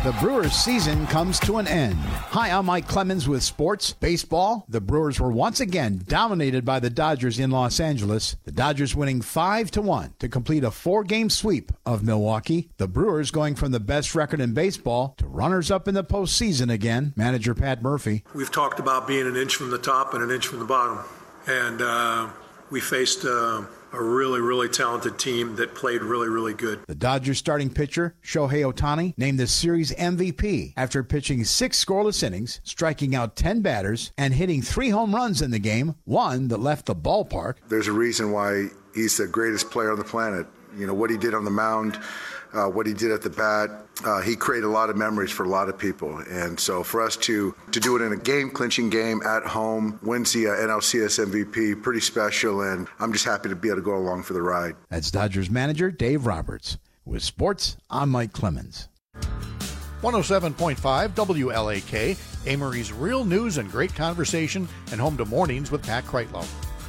The Brewers season comes to an end. Hi, I'm Mike Clemens with sports. Baseball, the Brewers were once again dominated by the Dodgers in Los Angeles. The Dodgers winning 5-1 to complete a 4-game sweep of Milwaukee. The Brewers going from the best record in baseball to runners-up in the postseason again. Manager Pat Murphy. We've talked about being an inch from the top and an inch from the bottom. And we faced a really, really talented team that played really, really good. The Dodgers starting pitcher, Shohei Ohtani, named the series MVP after pitching 6 scoreless innings, striking out 10 batters, and hitting 3 home runs in the game, one that left the ballpark. There's a reason why he's the greatest player on the planet. You know, what he did on the mound, what he did at the bat, he created a lot of memories for a lot of people. And so for us to do it in a game-clinching game at home, wins the NLCS MVP, pretty special, and I'm just happy to be able to go along for the ride. That's Dodgers manager Dave Roberts. With sports, I'm Mike Clemens. 107.5 WLAK, Amory's real news and great conversation, and home to Mornings with Pat Kreitlow.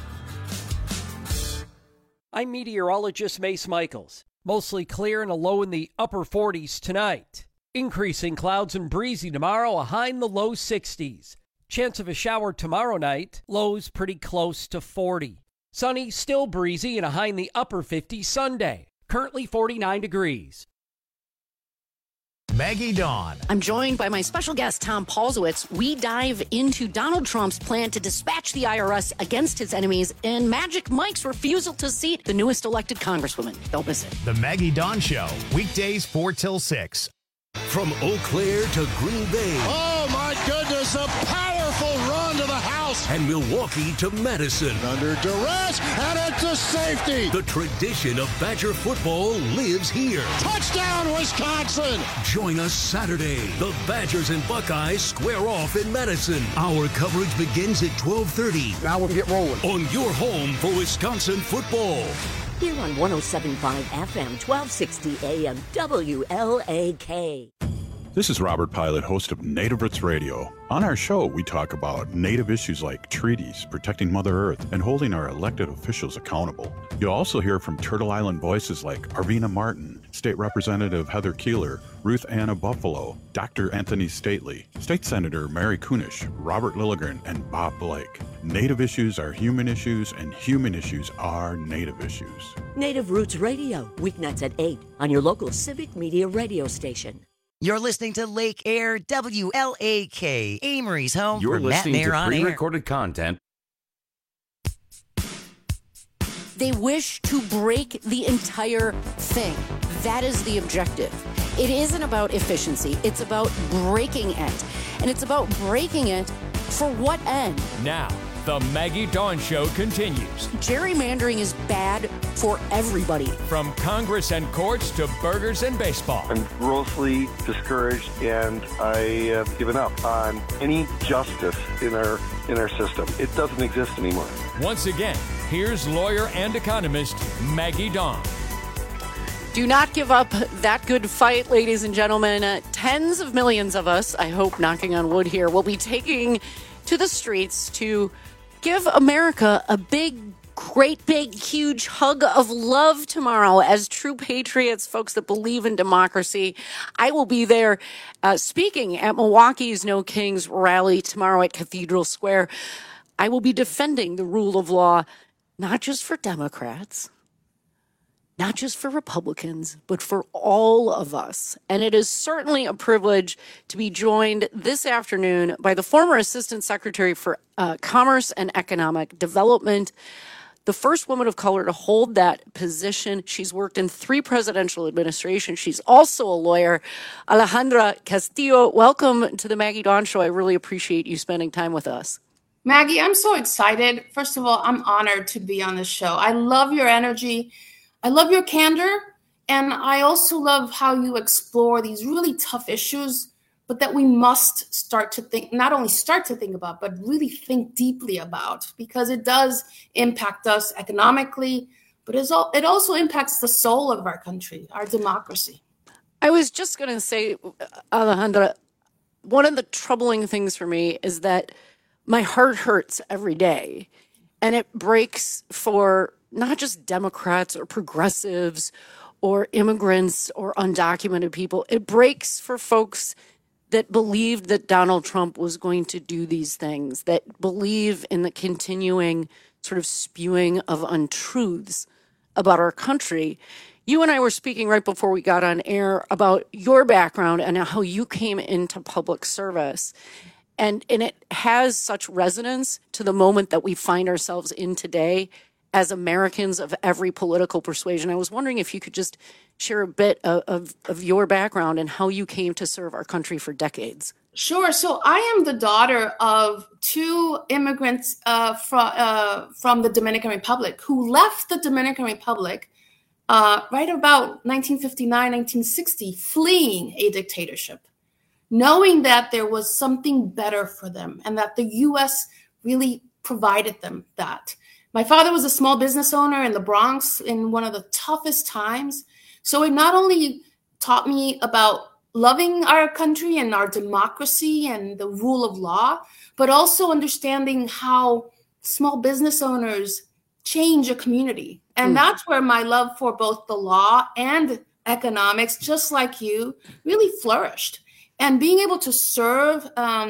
I'm meteorologist Mace Michaels. Mostly clear and a low in the upper 40s tonight. Increasing clouds and breezy tomorrow, a high in the low 60s. Chance of a shower tomorrow night, lows pretty close to 40. Sunny, still breezy, and a high in the upper 50s Sunday. Currently 49 degrees. Maggie Dawn. I'm joined by my special guest, Tom Paulsowitz. We dive into Donald Trump's plan to dispatch the IRS against his enemies and Magic Mike's refusal to seat the newest elected congresswoman. Don't miss it. The Maggie Dawn Show, weekdays 4 till 6. From Eau Claire to Green Bay. Oh, my goodness, a powerful run to the house. And Milwaukee to Madison. Under duress, and it's a safety. The tradition of Badger football lives here. Touchdown, Wisconsin. Join us Saturday. The Badgers and Buckeyes square off in Madison. Our coverage begins at 12:30. Now we'll get rolling. On your home for Wisconsin football. Here on 107.5 FM, 1260 AM, WLAK. This is Robert Pilot, host of Native Roots Radio. On our show, we talk about Native issues like treaties, protecting Mother Earth, and holding our elected officials accountable. You'll also hear from Turtle Island voices like Arvina Martin, State Representative Heather Keeler, Ruth Anna Buffalo, Dr. Anthony Stately, State Senator Mary Kunish, Robert Lilligren, and Bob Blake. Native issues are human issues, and human issues are Native issues. Native Roots Radio, weeknights at 8 on your local Civic Media radio station. You're listening to Lake Air WLAK, Amory's home. You're for listening Matt to on pre-recorded air. content. They wish to break the entire thing. That is the objective. It isn't about efficiency. It's about breaking it. And it's about breaking it for what end? Now, the Maggie Dawn Show continues. Gerrymandering is bad for everybody. From Congress and courts to burgers and baseball. I'm grossly discouraged, and I have given up on any justice in our system. It doesn't exist anymore. Once again, here's lawyer and economist Maggie Dawn. Do not give up that good fight, ladies and gentlemen. Tens of millions of us, I hope, knocking on wood here, will be taking to the streets to give America a great big, huge hug of love tomorrow as true patriots, folks that believe in democracy. I will be there speaking at Milwaukee's No Kings rally tomorrow at Cathedral Square. I will be defending the rule of law, not just for Democrats, not just for Republicans, but for all of us. And it is certainly a privilege to be joined this afternoon by the former Assistant Secretary for Commerce and Economic Development, the first woman of color to hold that position. She's worked in 3 presidential administrations. She's also a lawyer. Alejandra Castillo, welcome to the Maggie Dawn Show. I really appreciate you spending time with us. Maggie, I'm so excited. First of all, I'm honored to be on this show. I love your energy. I love your candor, and I also love how you explore these really tough issues, but that we must start to think, not only start to think about, but really think deeply about, because it does impact us economically, but it also impacts the soul of our country, our democracy. I was just going to say, Alejandra, one of the troubling things for me is that my heart hurts every day, and it breaks for not just Democrats or progressives or immigrants or undocumented people. It breaks for folks that believed that Donald Trump was going to do these things, that believe in the continuing sort of spewing of untruths about our country. You and I were speaking right before we got on air about your background and how you came into public service. And it has such resonance to the moment that we find ourselves in today as Americans of every political persuasion. I was wondering if you could just share a bit of your background and how you came to serve our country for decades. Sure. So I am the daughter of two immigrants from the Dominican Republic who left the Dominican Republic right about 1959, 1960, fleeing a dictatorship, knowing that there was something better for them and that the U.S. really provided them that. My father was a small business owner in the Bronx in one of the toughest times. So it not only taught me about loving our country and our democracy and the rule of law, but also understanding how small business owners change a community. And that's where my love for both the law and economics, just like you, really flourished. And being able to serve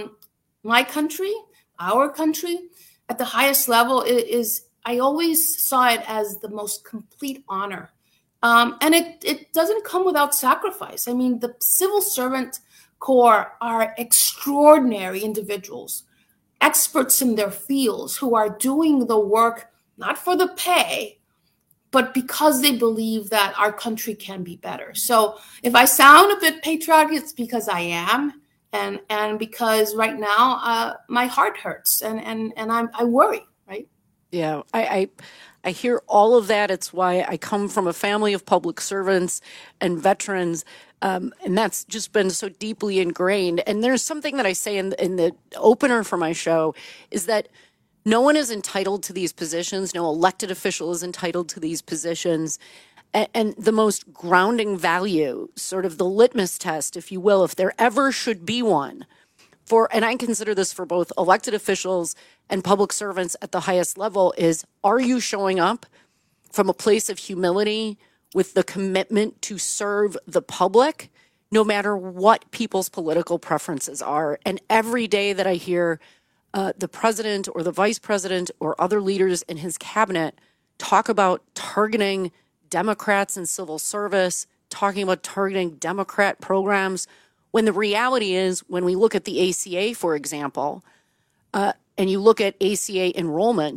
my country, our country, at the highest level is, I always saw it as the most complete honor. And it doesn't come without sacrifice. I mean, the civil servant corps are extraordinary individuals, experts in their fields who are doing the work, not for the pay, but because they believe that our country can be better. So if I sound a bit patriotic, it's because I am, and because right now my heart hurts and I worry, right? Yeah, I hear all of that. It's why I come from a family of public servants and veterans, and that's just been so deeply ingrained. And there's something that I say in the opener for my show is that no one is entitled to these positions. No elected official is entitled to these positions. And the most grounding value, sort of the litmus test, if you will, if there ever should be one, and I consider this for both elected officials and public servants at the highest level, is, are you showing up from a place of humility with the commitment to serve the public, no matter what people's political preferences are? And every day that I hear the president or the vice president or other leaders in his cabinet talk about targeting Democrats in civil service, talking about targeting Democrat programs, when the reality is, when we look at the ACA, for example, and you look at ACA enrollment,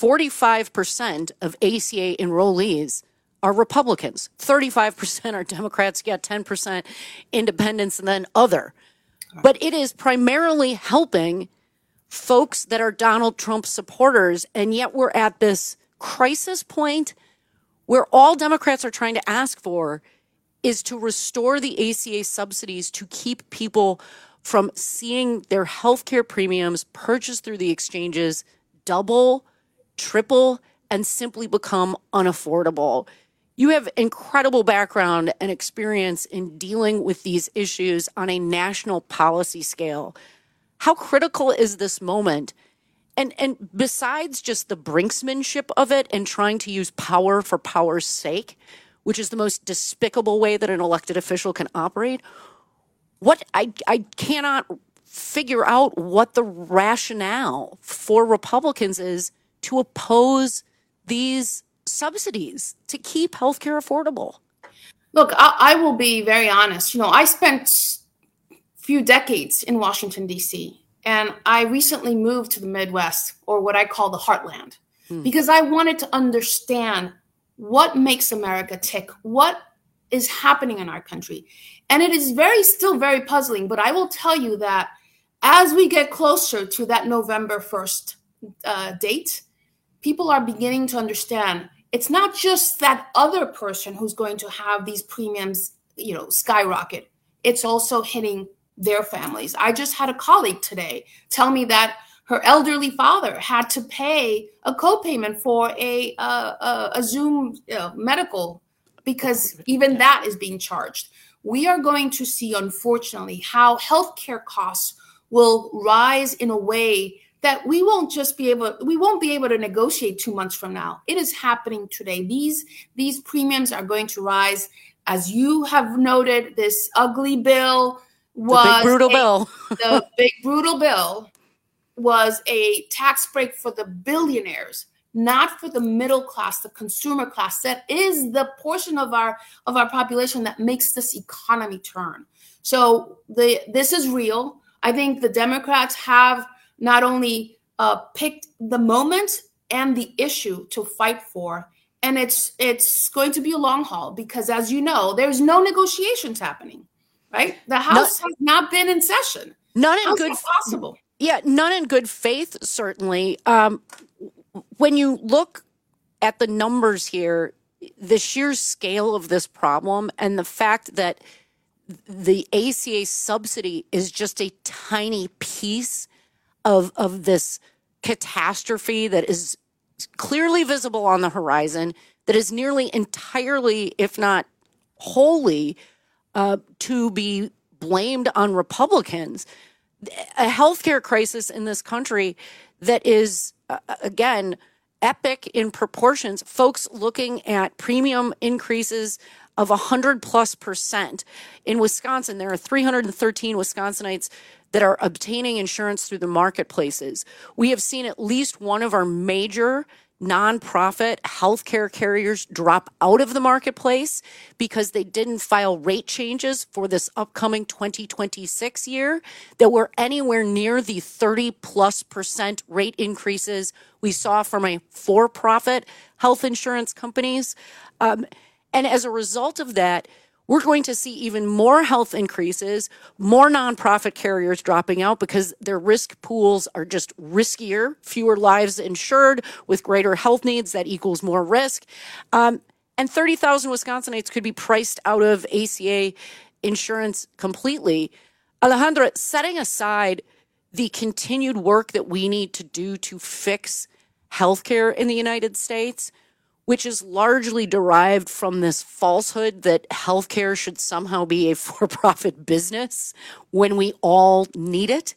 45% of ACA enrollees are Republicans. 35% are Democrats, you got 10% independents, and then other. But it is primarily helping folks that are Donald Trump supporters, and yet we're at this crisis point where all Democrats are trying to ask for is to restore the ACA subsidies to keep people from seeing their healthcare premiums purchased through the exchanges double, triple, and simply become unaffordable. You have incredible background and experience in dealing with these issues on a national policy scale. How critical is this moment? And besides just the brinksmanship of it and trying to use power for power's sake, which is the most despicable way that an elected official can operate, what I cannot figure out what the rationale for Republicans is to oppose these subsidies to keep healthcare affordable. Look, I will be very honest. You know, I spent a few decades in Washington, D.C., and I recently moved to the Midwest, or what I call the heartland, because I wanted to understand what makes America tick, what is happening in our country. And it is still very puzzling, but I will tell you that as we get closer to that November 1st date, people are beginning to understand it's not just that other person who's going to have these premiums, skyrocket. It's also hitting their families. I just had a colleague today tell me that her elderly father had to pay a copayment for a Zoom medical, because even that is being charged. We are going to see, unfortunately, how healthcare costs will rise in a way that we won't be able to negotiate 2 months from now. It is happening today. These premiums are going to rise. As you have noted, this ugly bill was the big brutal bill was a tax break for the billionaires, not for the middle class, the consumer class. That is the portion of our population that makes this economy turn. So this is real. I think the Democrats have not only picked the moment and the issue to fight for, and it's going to be a long haul because, as you know, there's no negotiations happening, right? The House has not been in session. None in How's good that possible. Yeah, none in good faith, certainly. When you look at the numbers here, the sheer scale of this problem and the fact that the ACA subsidy is just a tiny piece of this catastrophe that is clearly visible on the horizon, that is nearly entirely, if not wholly, to be blamed on Republicans. A healthcare crisis in this country that is, again, epic in proportions. Folks looking at premium increases of 100+%. In Wisconsin, there are 313 Wisconsinites that are obtaining insurance through the marketplaces. We have seen at least one of our major nonprofit healthcare carriers drop out of the marketplace because they didn't file rate changes for this upcoming 2026 year that were anywhere near the 30+% rate increases we saw from a for-profit health insurance companies. And as a result of that, we're going to see even more health increases, more nonprofit carriers dropping out because their risk pools are just riskier, fewer lives insured with greater health needs. That equals more risk. And 30,000 Wisconsinites could be priced out of ACA insurance completely. Alejandra, setting aside the continued work that we need to do to fix healthcare in the United States, which is largely derived from this falsehood that healthcare should somehow be a for-profit business when we all need it.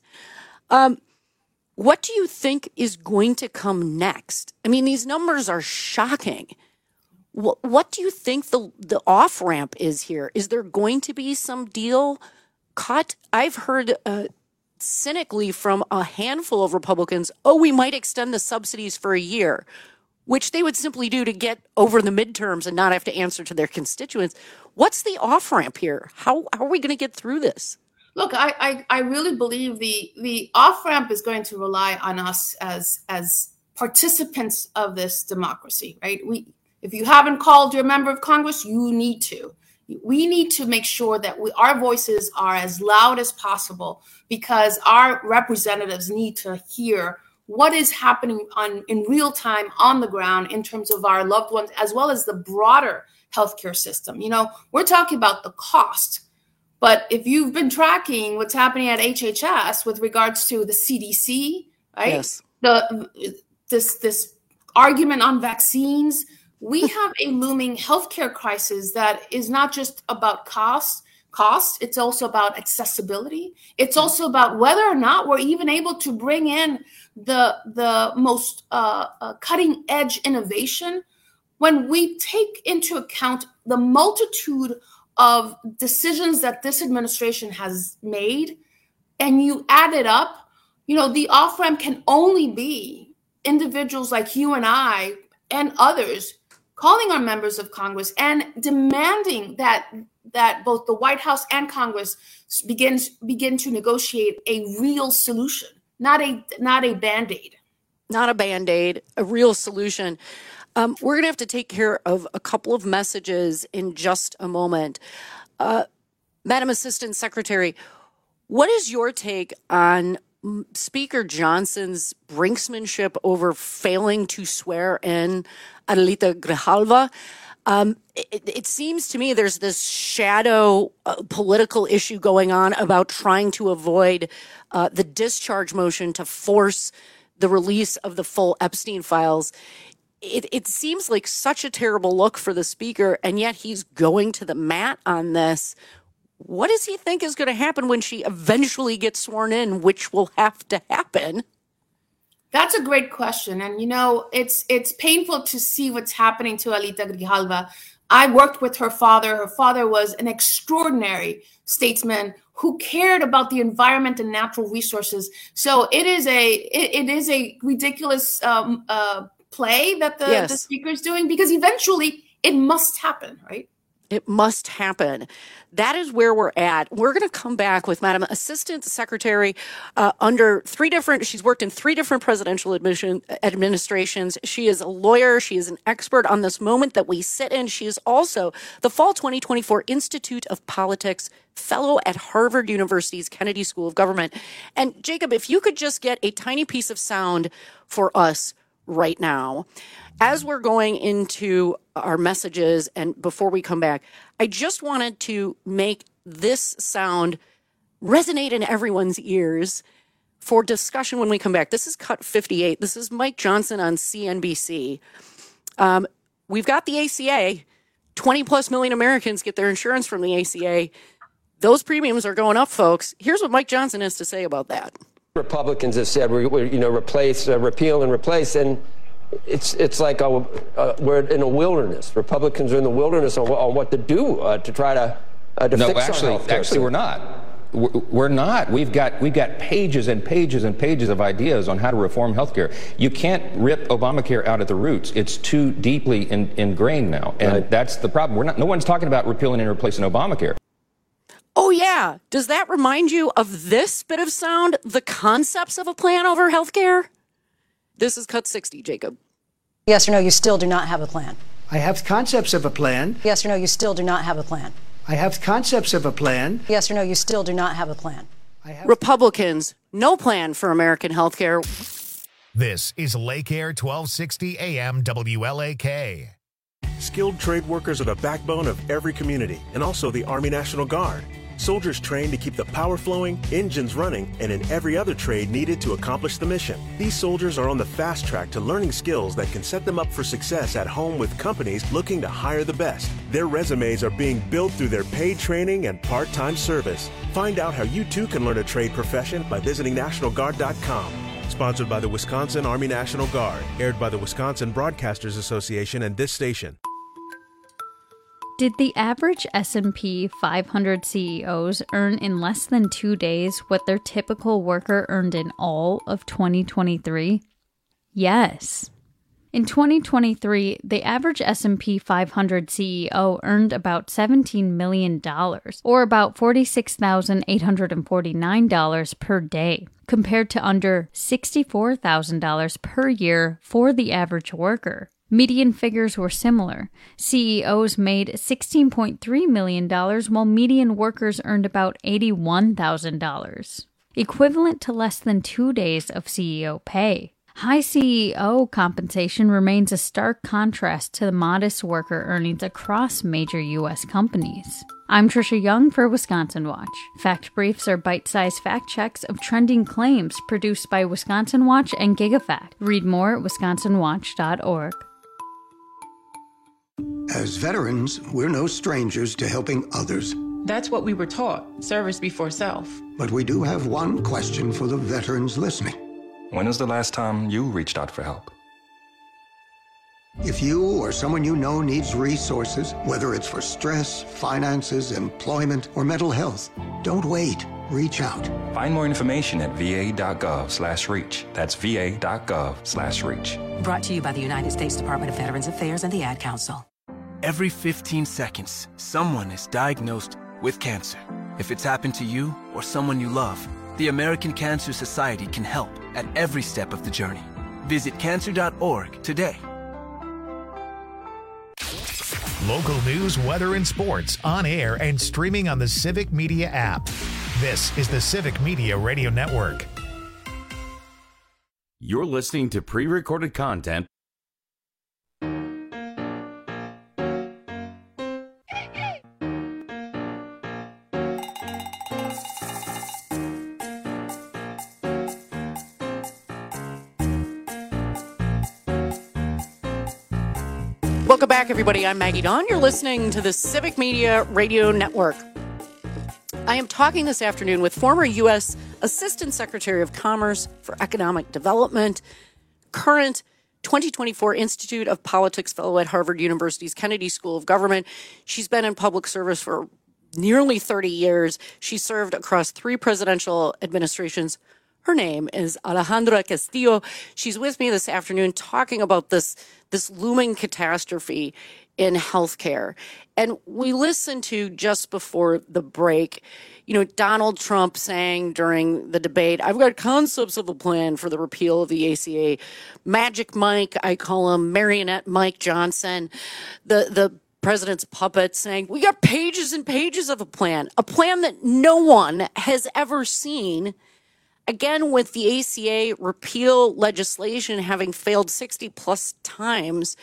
What do you think is going to come next? I mean, these numbers are shocking. What do you think the off-ramp is here? Is there going to be some deal cut? I've heard cynically from a handful of Republicans, we might extend the subsidies for a year, which they would simply do to get over the midterms and not have to answer to their constituents. What's the off-ramp here? How are we going to get through this? Look, I really believe the off-ramp is going to rely on us as participants of this democracy, right? If you haven't called your member of Congress, you need to. We need to make sure that our voices are as loud as possible because our representatives need to hear what is happening in real time on the ground in terms of our loved ones, as well as the broader healthcare system. You know, we're talking about the cost, but if you've been tracking what's happening at HHS with regards to the CDC, right? Yes. This argument on vaccines, we have a looming healthcare crisis that is not just about cost. It's also about accessibility. It's also about whether or not we're even able to bring in the most cutting edge innovation when we take into account the multitude of decisions that this administration has made and you add it up. You know, the off-ramp can only be individuals like you and I and others calling on members of Congress and demanding that both the White House and Congress begin to negotiate a real solution, not a Band-Aid. Not a Band-Aid, a real solution. We're going to have to take care of a couple of messages in just a moment. Madam Assistant Secretary, what is your take on Speaker Johnson's brinksmanship over failing to swear in Adelita Grijalva? It seems to me there's this shadow political issue going on about trying to avoid the discharge motion to force the release of the full Epstein files. It seems like such a terrible look for the speaker, and yet he's going to the mat on this. What does he think is going to happen when she eventually gets sworn in, which will have to happen? That's a great question. And, it's painful to see what's happening to Alita Grijalva. I worked with her father. Her father was an extraordinary statesman who cared about the environment and natural resources. So it is a ridiculous play that the speaker is doing, because eventually it must happen, right? It must happen. That is where we're at. We're going to come back with Madam Assistant Secretary she's worked in 3 different presidential administrations. She is a lawyer. She is an expert on this moment that we sit in. She is also the Fall 2024 Institute of Politics Fellow at Harvard University's Kennedy School of Government. And Jacob, if you could just get a tiny piece of sound for us right now. As we're going into our messages and before we come back, I just wanted to make this sound resonate in everyone's ears for discussion when we come back. This is Cut 58. This is Mike Johnson on CNBC. We've got the ACA. 20 plus million Americans get their insurance from the ACA. Those premiums are going up, folks. Here's what Mike Johnson has to say about that. Republicans have said repeal and replace, and it's like we're in a wilderness. Republicans are in the wilderness on what to do to try to fix our health care. Actually, we're not. We're not. We've got pages and pages and pages of ideas on how to reform healthcare. You can't rip Obamacare out at the roots. It's too deeply ingrained now, and that's the problem. No one's talking about repealing and replacing Obamacare. Oh, yeah. Does that remind you of this bit of sound? The concepts of a plan over healthcare? This is Cut 60, Jacob. Yes or no, you still do not have a plan. I have concepts of a plan. Yes or no, you still do not have a plan. I have concepts of a plan. Yes or no, you still do not have a plan. Republicans, no plan for American healthcare. This is Lake Air 1260 AM WLAK. Skilled trade workers are the backbone of every community, and also the Army National Guard. Soldiers trained to keep the power flowing, engines running, and in every other trade needed to accomplish the mission. These soldiers are on the fast track to learning skills that can set them up for success at home with companies looking to hire the best. Their resumes are being built through their paid training and part-time service. Find out how you too can learn a trade profession by visiting NationalGuard.com. Sponsored by the Wisconsin Army National Guard. Aired by the Wisconsin Broadcasters Association and this station. Did the average S&P 500 CEOs earn in less than 2 days what their typical worker earned in all of 2023? Yes. In 2023, the average S&P 500 CEO earned about $17 million, or about $46,849 per day, compared to under $64,000 per year for the average worker. Median figures were similar. CEOs made $16.3 million, while median workers earned about $81,000, equivalent to less than 2 days of CEO pay. High CEO compensation remains a stark contrast to the modest worker earnings across major U.S. companies. I'm Trisha Young for Wisconsin Watch. Fact Briefs are bite-sized fact checks of trending claims produced by Wisconsin Watch and GigaFact. Read more at wisconsinwatch.org. As veterans, we're no strangers to helping others. That's what we were taught, service before self. But we do have one question for the veterans listening. When was the last time you reached out for help? If you or someone you know needs resources, whether it's for stress, finances, employment, or mental health, don't wait. Reach out. Find more information at va.gov/reach. That's va.gov/reach. Brought to you by the United States Department of Veterans Affairs and the Ad Council. Every 15 seconds, someone is diagnosed with cancer. If it's happened to you or someone you love, the American Cancer Society can help at every step of the journey. Visit cancer.org today. Local news, weather, and sports on air and streaming on the Civic Media app. This is the Civic Media Radio Network. You're listening to pre-recorded content. Welcome back, everybody. I'm Maggie Dawn. You're listening to the Civic Media Radio Network. I am talking this afternoon with former U.S. Assistant Secretary of Commerce for Economic Development, current 2024 Institute of Politics Fellow at Harvard University's Kennedy School of Government. She's been in public service for nearly 30 years. She served across 3 presidential administrations. Her name is Alejandra Castillo. She's with me this afternoon talking about this looming catastrophe in healthcare. And we listened to just before the break, Donald Trump saying during the debate, I've got concepts of a plan for the repeal of the ACA. Magic Mike, I call him Marionette Mike Johnson, the president's puppet, saying, we got pages and pages of a plan that no one has ever seen. Again, with the ACA repeal legislation having failed 60 plus times.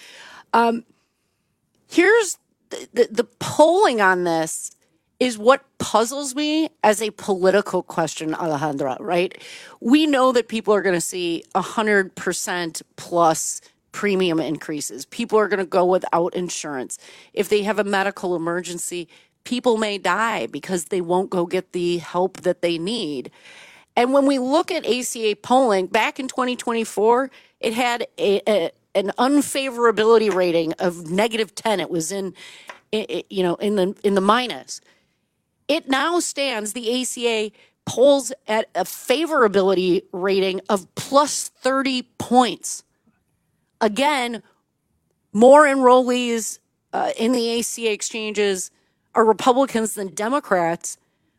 Here's the polling on this is what puzzles me as a political question, Alejandra, right? We know that people are going to see 100% plus premium increases. People are going to go without insurance. If they have a medical emergency, people may die because they won't go get the help that they need. And when we look at ACA polling, back in 2024, it had an unfavorability rating of -10. It was in the minus. It now stands, the ACA polls at a favorability rating of plus 30 points. Again, more enrollees in the ACA exchanges are Republicans than Democrats.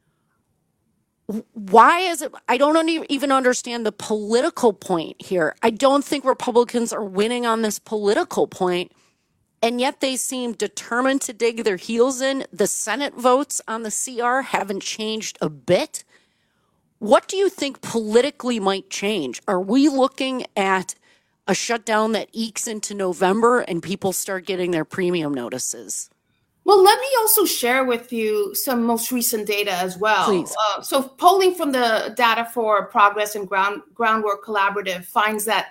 Why is it? I don't even understand the political point here. I don't think Republicans are winning on this political point, and yet they seem determined to dig their heels in. The Senate votes on the CR haven't changed a bit. What do you think politically might change? Are we looking at a shutdown that ekes into November and people start getting their premium notices? Well, let me also share with you some most recent data as well. Please. So polling from the Data for Progress and Groundwork Collaborative finds that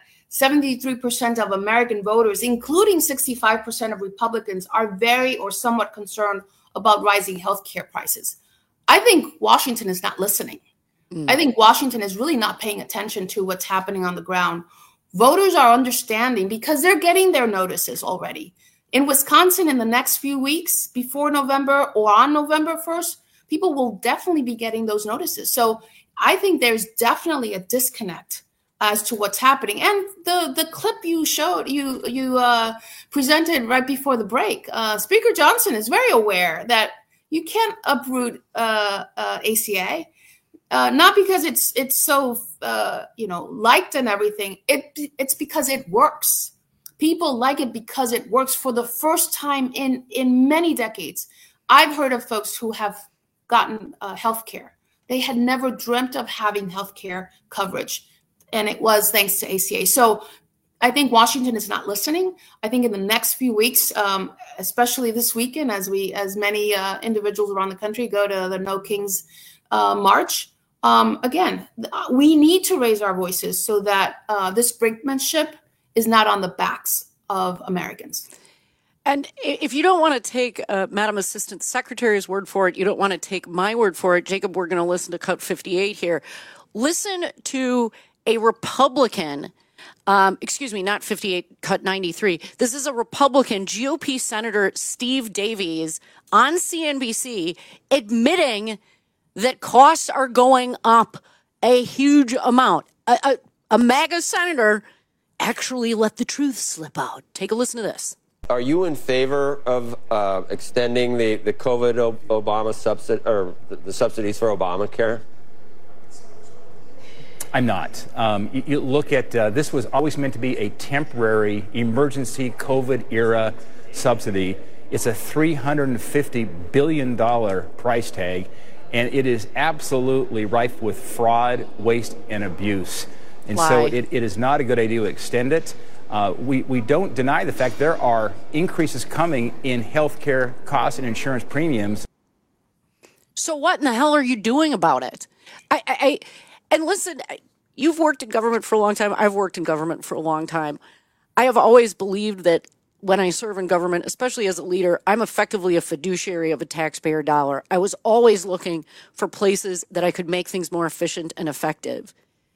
73% of American voters, including 65% of Republicans, are very or somewhat concerned about rising healthcare prices. I think Washington is not listening. I think Washington is really not paying attention to what's happening on the ground. Voters are understanding because they're getting their notices already. In Wisconsin, in the next few weeks before November or on November 1st, people will definitely be getting those notices. So I think there's definitely a disconnect as to what's happening. And the clip you showed, you presented right before the break, Speaker Johnson is very aware that you can't uproot ACA, not because it's so liked and everything. It's because it works. People like it because it works. For the first time in many decades, I've heard of folks who have gotten health care. They had never dreamt of having health care coverage, and it was thanks to ACA. So I think Washington is not listening. I think in the next few weeks, especially this weekend, as many individuals around the country go to the No Kings March, again, we need to raise our voices so that this brinkmanship is not on the backs of Americans. And if you don't want to take Madam Assistant Secretary's word for it, you don't want to take my word for it, Jacob, we're going to listen to Cut 58 here. Listen to a Republican, not 58, Cut 93. This is a Republican GOP Senator Steve Davies on CNBC admitting that costs are going up a huge amount. A MAGA senator actually let the truth slip out. Take a listen to this. Are you in favor of extending the COVID Obama subsidy or the subsidies for Obamacare? I'm not. You look at this was always meant to be a temporary emergency COVID era subsidy. It's a $350 billion price tag, and it is absolutely rife with fraud, waste, and abuse. And so it is not a good idea to extend it. We don't deny the fact there are increases coming in healthcare costs and insurance premiums. So what in the hell are you doing about it? And listen, you've worked in government for a long time. I've worked in government for a long time. I have always believed that when I serve in government, especially as a leader, I'm effectively a fiduciary of a taxpayer dollar. I was always looking for places that I could make things more efficient and effective.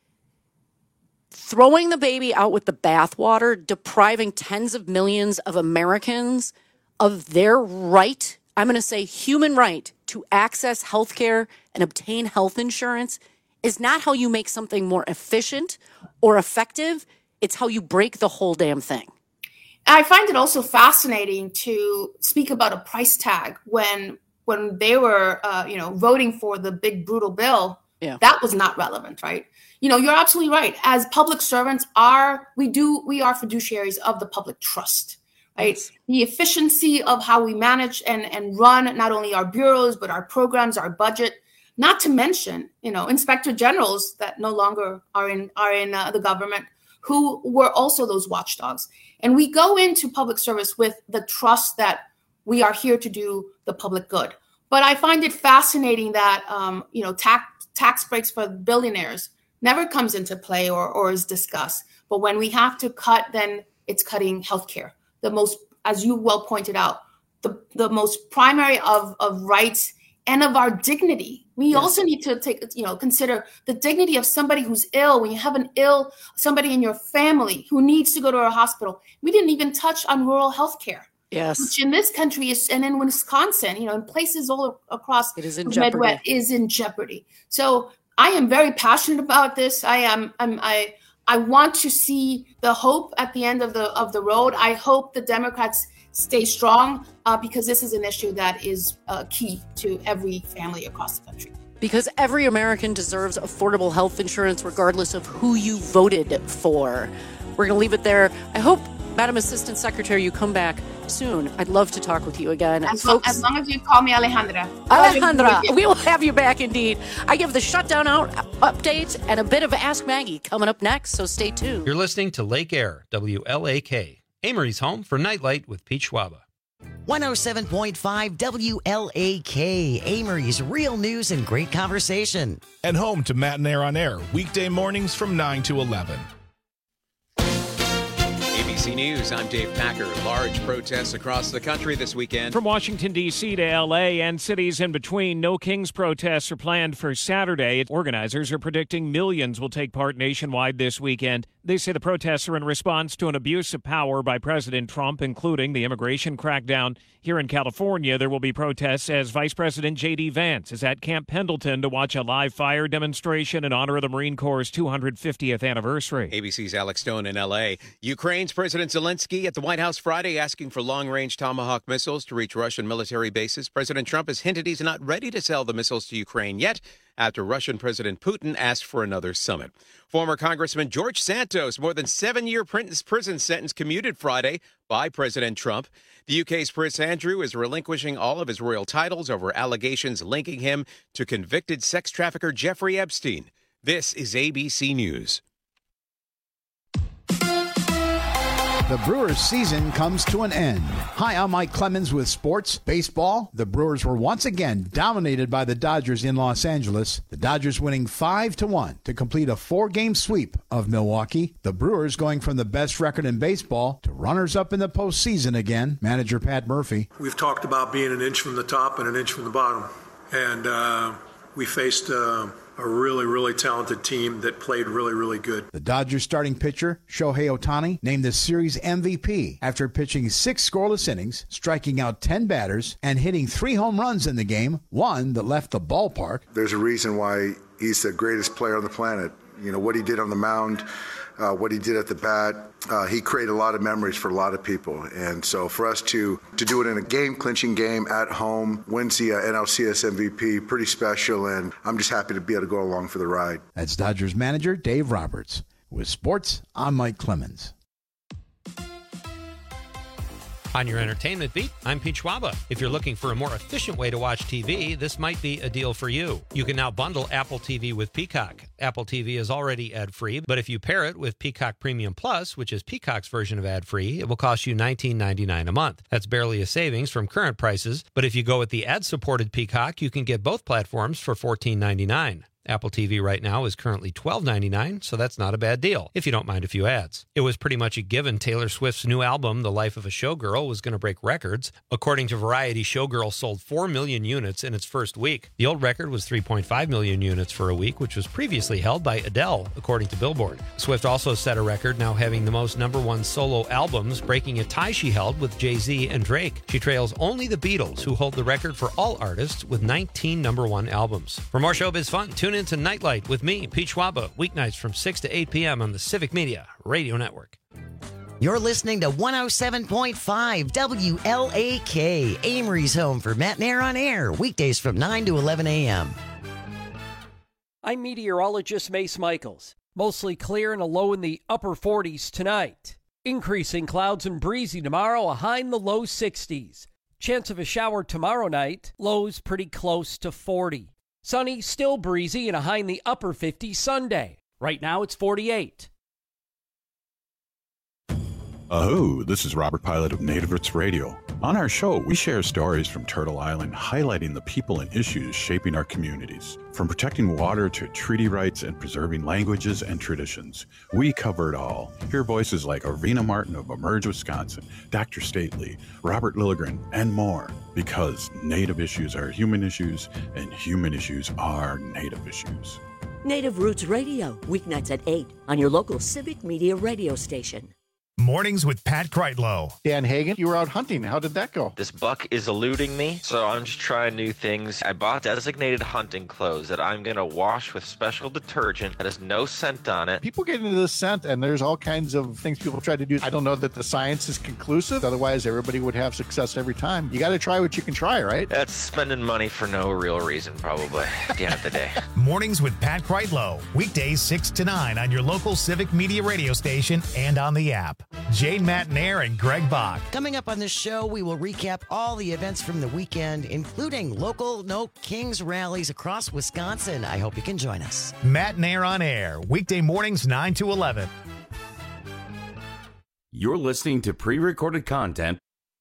Throwing the baby out with the bathwater, depriving tens of millions of Americans of their right, I'm going to say human right, to access health care and obtain health insurance is not how you make something more efficient or effective. It's how you break the whole damn thing. I find it also fascinating to speak about a price tag when they were, voting for the big brutal bill. Yeah. That was not relevant, right? You're absolutely right. As public servants, we are fiduciaries of the public trust, right? Yes. The efficiency of how we manage and run not only our bureaus but our programs, our budget. Not to mention, inspector generals that no longer are in the government, who were also those watchdogs. And we go into public service with the trust that we are here to do the public good. But I find it fascinating that, tax breaks for billionaires never comes into play or is discussed. But when we have to cut, then it's cutting healthcare. The most, as you well pointed out, the most primary of rights and of our dignity. We also need to consider the dignity of somebody who's ill. When you have somebody in your family who needs to go to a hospital, we didn't even touch on rural health care. Yes. Which in this country and in Wisconsin, in places all across it is in the jeopardy. Midwest is in jeopardy. So I am very passionate about this. I want to see the hope at the end of the road. I hope the Democrats stay strong because this is an issue that is key to every family across the country. Because every American deserves affordable health insurance regardless of who you voted for. We're going to leave it there. I hope, Madam Assistant Secretary, you come back soon. I'd love to talk with you again. As long as you call me Alejandra. Alejandra, we will have you back indeed. I give the shutdown out update and a bit of Ask Maggie coming up next, so stay tuned. You're listening to Lake Air, WLAK. Amory's home for Nightlight with Pete Schwaba. 107.5 WLAK, Amory's real news and great conversation. And home to Matt and Air on Air, weekday mornings from 9 to 11. ABC News, I'm Dave Packer. Large protests across the country this weekend. From Washington, D.C. to L.A. and cities in between, No Kings protests are planned for Saturday. Organizers are predicting millions will take part nationwide this weekend. They say the protests are in response to an abuse of power by President Trump, including the immigration crackdown. Here in California, there will be protests as Vice President J.D. Vance is at Camp Pendleton to watch a live fire demonstration in honor of the Marine Corps' 250th anniversary. ABC's Alex Stone in L.A. Ukraine's President Zelensky at the White House Friday asking for long-range Tomahawk missiles to reach Russian military bases. President Trump has hinted he's not ready to sell the missiles to Ukraine yet, after Russian President Putin asked for another summit. Former Congressman George Santos, more than 7-year prison sentence commuted Friday by President Trump. The UK's Prince Andrew is relinquishing all of his royal titles over allegations linking him to convicted sex trafficker Jeffrey Epstein. This is ABC News. The Brewers season comes to an end. Hi, I'm Mike Clemens with Sports Baseball. The Brewers were once again dominated by the Dodgers in Los Angeles. The Dodgers winning 5-1 to complete a 4-game sweep of Milwaukee. The Brewers going from the best record in baseball to runners-up in the postseason again. Manager Pat Murphy. We've talked about being an inch from the top and an inch from the bottom. And we faced a really, really talented team that played really, really good. The Dodgers starting pitcher, Shohei Ohtani, named the series MVP after pitching 6 scoreless innings, striking out 10 batters, and hitting 3 home runs in the game, one that left the ballpark. There's a reason why he's the greatest player on the planet. You know, what he did on the mound, what he did at the bat, he created a lot of memories for a lot of people. And so for us to do it in a game-clinching game at home, wins the NLCS MVP, pretty special, and I'm just happy to be able to go along for the ride. That's Dodgers manager Dave Roberts. With sports, I'm Mike Clemens. On your entertainment beat, I'm Pete Schwaba. If you're looking for a more efficient way to watch TV, this might be a deal for you. You can now bundle Apple TV with Peacock. Apple TV is already ad-free, but if you pair it with Peacock Premium Plus, which is Peacock's version of ad-free, it will cost you $19.99 a month. That's barely a savings from current prices, but if you go with the ad-supported Peacock, you can get both platforms for $14.99. Apple TV right now is currently $12.99, so that's not a bad deal, if you don't mind a few ads. It was pretty much a given Taylor Swift's new album, The Life of a Showgirl, was going to break records. According to Variety, Showgirl sold 4 million units in its first week. The old record was 3.5 million units for a week, which was previously held by Adele, according to Billboard. Swift also set a record, now having the most #1 solo albums, breaking a tie she held with Jay-Z and Drake. She trails only the Beatles, who hold the record for all artists with 19 #1 albums. For more showbiz fun, tune in to Nightlight with me, Pete Schwaba, weeknights from 6 to 8 p.m. on the Civic Media Radio Network. You're listening to 107.5 WLAK, Amory's home for Matt and Air on Air, weekdays from 9 to 11 a.m. I'm meteorologist Mace Michaels. Mostly clear and a low in the upper 40s tonight. Increasing clouds and breezy tomorrow, a high in the low 60s. Chance of a shower tomorrow night, lows pretty close to 40. Sunny, still breezy, and a high in the upper 50s Sunday. Right now it's 48. Aho, this is Robert Pilot of Native Roots Radio. On our show, we share stories from Turtle Island highlighting the people and issues shaping our communities. From protecting water to treaty rights and preserving languages and traditions, we cover it all. Hear voices like Arvina Martin of Emerge, Wisconsin, Dr. Stately, Robert Lilligren, and more. Because Native issues are human issues, and human issues are Native issues. Native Roots Radio, weeknights at 8 on your local Civic Media radio station. Mornings with Pat Kreitlow. Dan Hagen, you were out hunting. How did that go? This buck is eluding me, so I'm just trying new things. I bought designated hunting clothes that I'm going to wash with special detergent that has no scent on it. People get into the scent, and there's all kinds of things people try to do. I don't know that the science is conclusive. Otherwise, everybody would have success every time. You got to try what you can try, right? That's spending money for no real reason, probably, at the end of the day. Mornings with Pat Kreitlow. Weekdays 6 to 9 on your local Civic Media radio station and on the app. Jane Matnair and Greg Bach. Coming up on this show, we will recap all the events from the weekend, including local No Kings rallies across Wisconsin. I hope you can join us. Matnair on Air, weekday mornings 9 to 11. You're listening to pre-recorded content.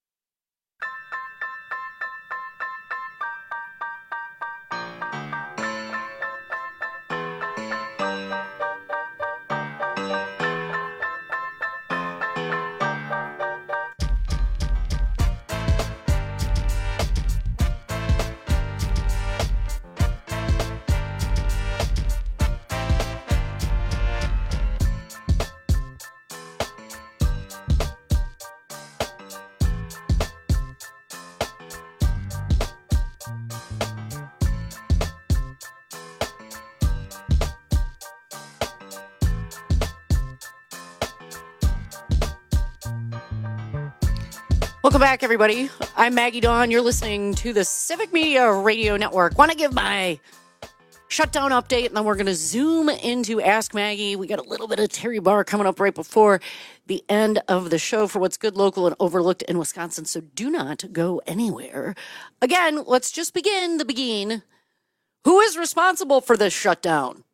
Welcome back, everybody. I'm Maggie Dawn. You're listening to the Civic Media Radio Network. Want to give my shutdown update, and then we're going to zoom into Ask Maggie. We got a little bit of Terry Barr coming up right before the end of the show for what's good, local, and overlooked in Wisconsin, so do not go anywhere. Again, let's just begin the beginning. Who is responsible for this shutdown?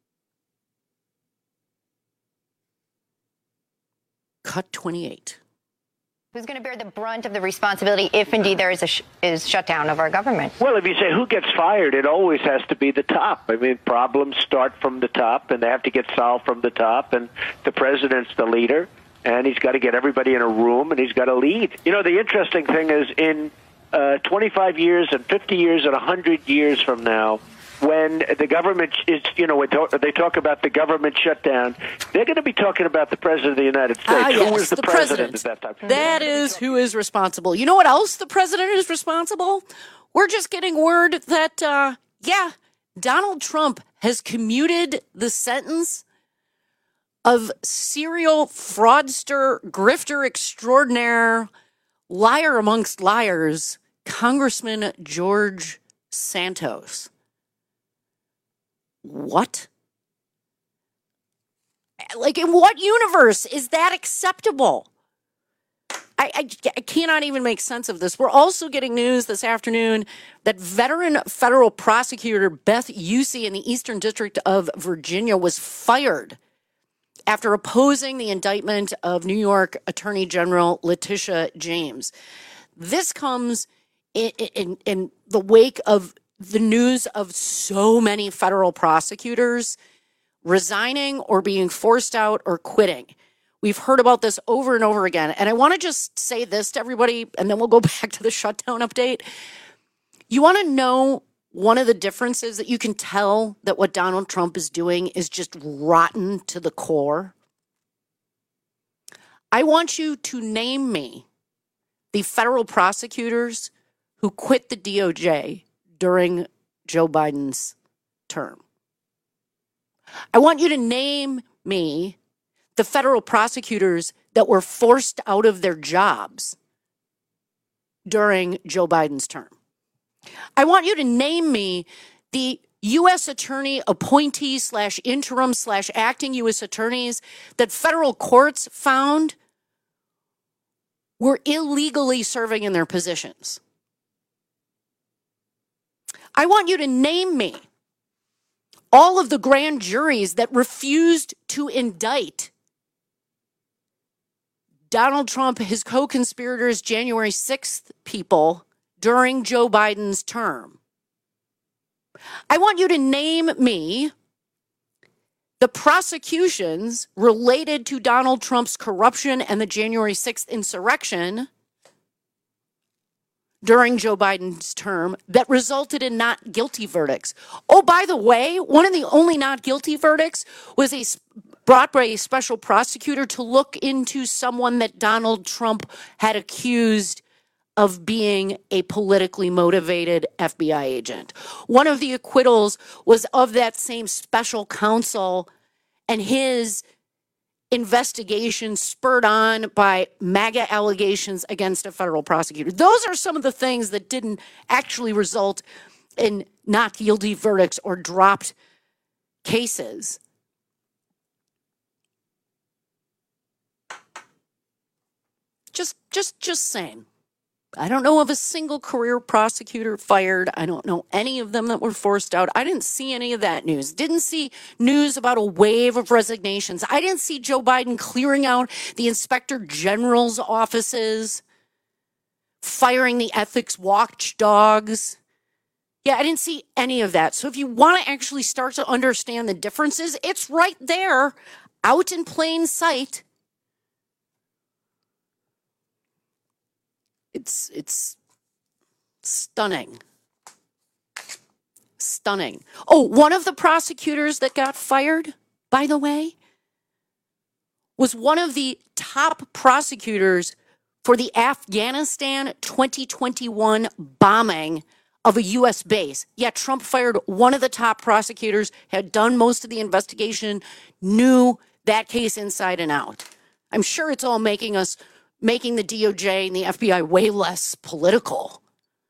Cut 28. Who's going to bear the brunt of the responsibility if indeed there is a shutdown of our government? Well, if you say who gets fired, it always has to be the top. I mean, problems start from the top, and they have to get solved from the top, and the president's the leader, and he's got to get everybody in a room, and he's got to lead. You know, the interesting thing is in 25 years and 50 years and 100 years from now, when the government is, you know, they talk about the government shutdown, they're going to be talking about the President of the United States. Yes, who was the president at that time? That is who is responsible. You know what else the president is responsible? We're just getting word that, Donald Trump has commuted the sentence of serial fraudster, grifter extraordinaire, liar amongst liars, Congressman George Santos. What? Like, in what universe is that acceptable? I cannot even make sense of this. We're also getting news this afternoon that veteran federal prosecutor Beth Usey in the Eastern District of Virginia was fired after opposing the indictment of New York Attorney General Letitia James. This comes in the wake of the news of so many federal prosecutors resigning or being forced out or quitting. We've heard about this over and over again. And I want to just say this to everybody, and then we'll go back to the shutdown update. You want to know one of the differences that you can tell that what Donald Trump is doing is just rotten to the core? I want you to name me the federal prosecutors who quit the DOJ during Joe Biden's term. I want you to name me the federal prosecutors that were forced out of their jobs during Joe Biden's term. I want you to name me the U.S. attorney appointees / interim / acting U.S. attorneys that federal courts found were illegally serving in their positions. I want you to name me all of the grand juries that refused to indict Donald Trump, his co-conspirators, January 6th people during Joe Biden's term. I want you to name me the prosecutions related to Donald Trump's corruption and the January 6th insurrection during Joe Biden's term that resulted in not guilty verdicts. Oh, by the way, one of the only not guilty verdicts was brought by a special prosecutor to look into someone that Donald Trump had accused of being a politically motivated FBI agent. One of the acquittals was of that same special counsel and his investigation spurred on by MAGA allegations against a federal prosecutor. Those are some of the things that didn't actually result in not guilty verdicts or dropped cases. Just saying. I don't know of a single career prosecutor fired. I don't know any of them that were forced out. I didn't see any of that news. Didn't see news about a wave of resignations. I didn't see Joe Biden clearing out the inspector general's offices, firing the ethics watchdogs. Yeah, I didn't see any of that. So if you want to actually start to understand the differences, it's right there, out in plain sight. It's stunning. Stunning. Oh, one of the prosecutors that got fired, by the way, was one of the top prosecutors for the Afghanistan 2021 bombing of a U.S. base. Yeah, Trump fired one of the top prosecutors, had done most of the investigation, knew that case inside and out. I'm sure it's all making the DOJ and the FBI way less political.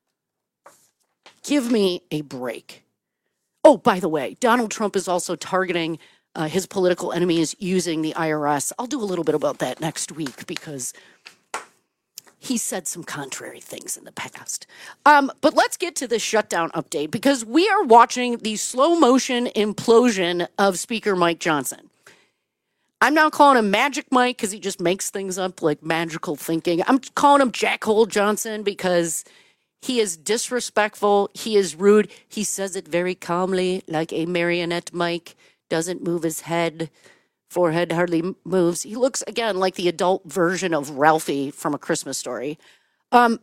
Give me a break. Oh, by the way, Donald Trump is also targeting his political enemies using the IRS. I'll do a little bit about that next week because he said some contrary things in the past. But let's get to the shutdown update because we are watching the slow motion implosion of Speaker Mike Johnson. I'm not calling him Magic Mike because he just makes things up like magical thinking. I'm calling him Jackhole Johnson because he is disrespectful. He is rude. He says it very calmly like a marionette Mike. Doesn't move his head. Forehead hardly moves. He looks, again, like the adult version of Ralphie from A Christmas Story. But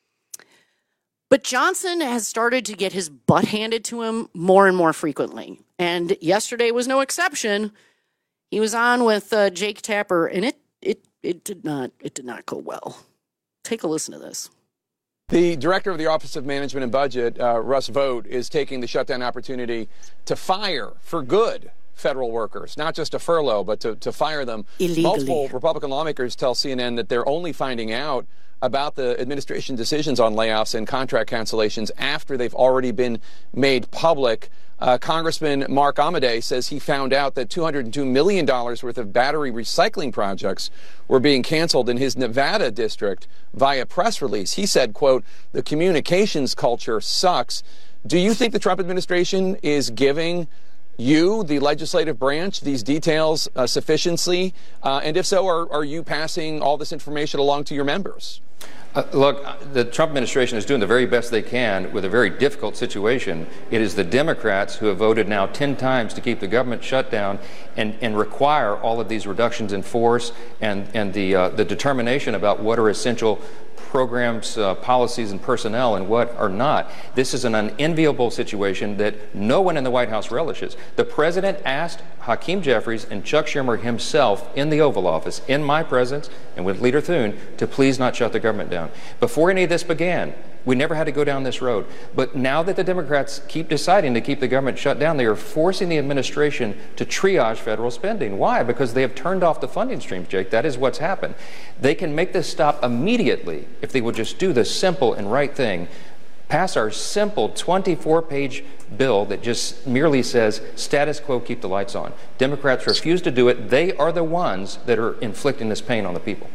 Johnson has started to get his butt handed to him more and more frequently. And yesterday was no exception. He was on with Jake Tapper, and it did not go well. Take a listen to this. The director of the Office of Management and Budget, Russ Vought, is taking the shutdown opportunity to fire for good federal workers, not just to furlough, but to fire them. Illegally. Multiple Republican lawmakers tell CNN that they're only finding out about the administration decisions on layoffs and contract cancellations after they've already been made public. Congressman Mark Amodei says he found out that $202 million worth of battery recycling projects were being canceled in his Nevada district via press release. He said, quote, "The communications culture sucks." Do you think the Trump administration is giving you, the legislative branch, these details sufficiently? And if so, are you passing all this information along to your members? Look, the Trump administration is doing the very best they can with a very difficult situation. It is the Democrats who have voted now 10 times to keep the government shut down and require all of these reductions in force and the determination about what are essential programs, policies, and personnel and what are not. This is an unenviable situation that no one in the White House relishes. The president asked Hakeem Jeffries and Chuck Schumer himself in the Oval Office, in my presence and with Leader Thune, to please not shut the government down. Before any of this began, we never had to go down this road. But now that the Democrats keep deciding to keep the government shut down, they are forcing the administration to triage federal spending. Why? Because they have turned off the funding streams, Jake. That is what's happened. They can make this stop immediately if they will just do the simple and right thing. Pass our simple 24-page bill that just merely says status quo, keep the lights on. Democrats refuse to do it. They are the ones that are inflicting this pain on the people.